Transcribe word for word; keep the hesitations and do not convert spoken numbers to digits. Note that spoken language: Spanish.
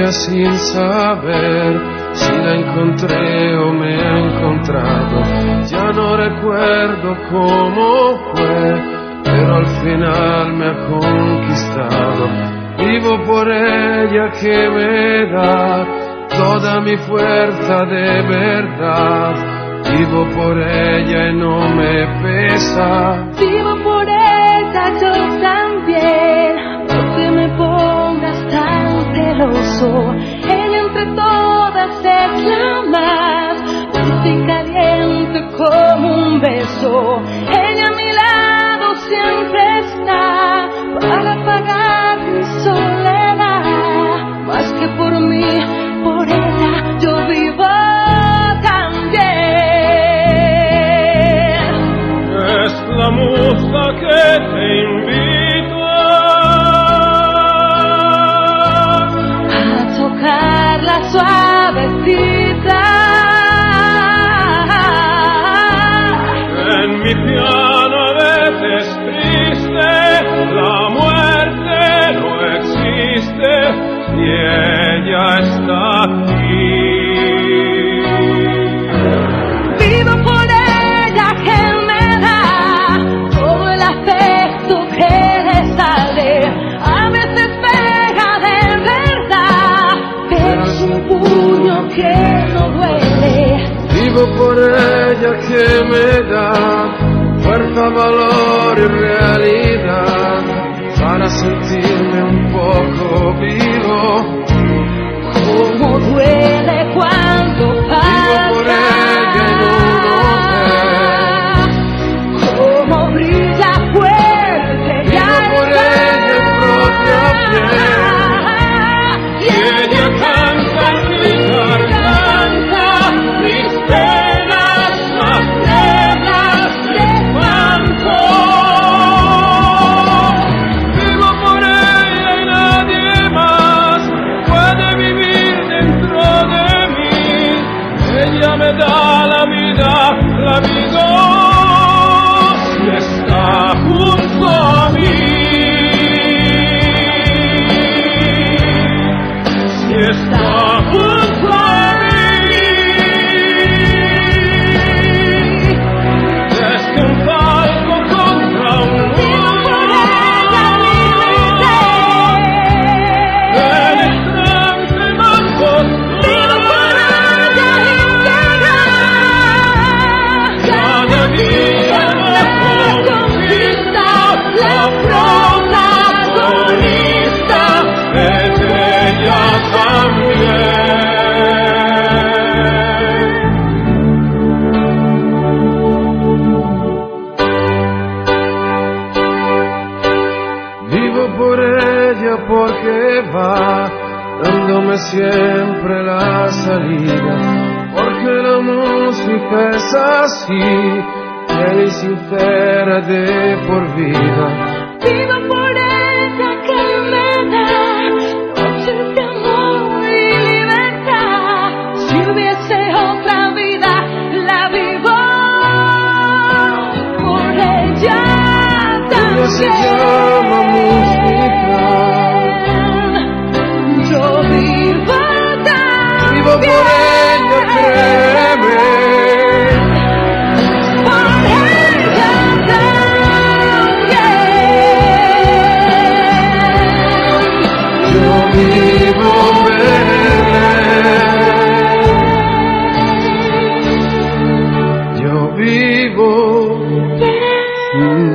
ella sin saber si la encontré o me ha encontrado. Ya no recuerdo cómo fue, pero al final me ha conquistado. Vivo por ella que me da toda mi fuerza de verdad. Vivo por ella y no me pesa. Vivo por ella yo también, porque me pongas tan celoso. Ella entre todas es la más dulce y caliente como un beso. Ella a mi lado siempre está para pagar mi soledad. Más que por mí, por ella yo vivo también. Es la musa que te invito a tocarla suavecita. En mi piano a veces triste, la muerte no existe y ella está aquí. Vivo por ella que me da todo el afecto que le sale. A veces pega de verdad, pero es un puño que no duele. Vivo por ella que me da fuerza, valor y realidad para sentirme un poco vivo. Como duele cuando pasa. Vivo por ella y no lo ve. Como brilla fuerte. Vivo por ella en propia piel. Y ella canta en mi garganta mis penas, las penas de espanto. Vivo por ella y nadie más puede vivir dentro de mí. Ella me da la vida, la vida y está junto a mí. Si está junto a mí, es que un palco contra un muro. En el trance más oscuro, cada día me conquista la protagonista, es ella también. Vivo por ella porque va dándome siempre la salida, porque la música es así, fiel y sincera de por vida. Vivo por ella que me da noches de amor y libertad. Si hubiese otra vida, la vivo por ella Ella se también. llama música. Yo vivo también. Vivo por ella, créeme. Por ella también. Yo vivo verle. Yo vivo.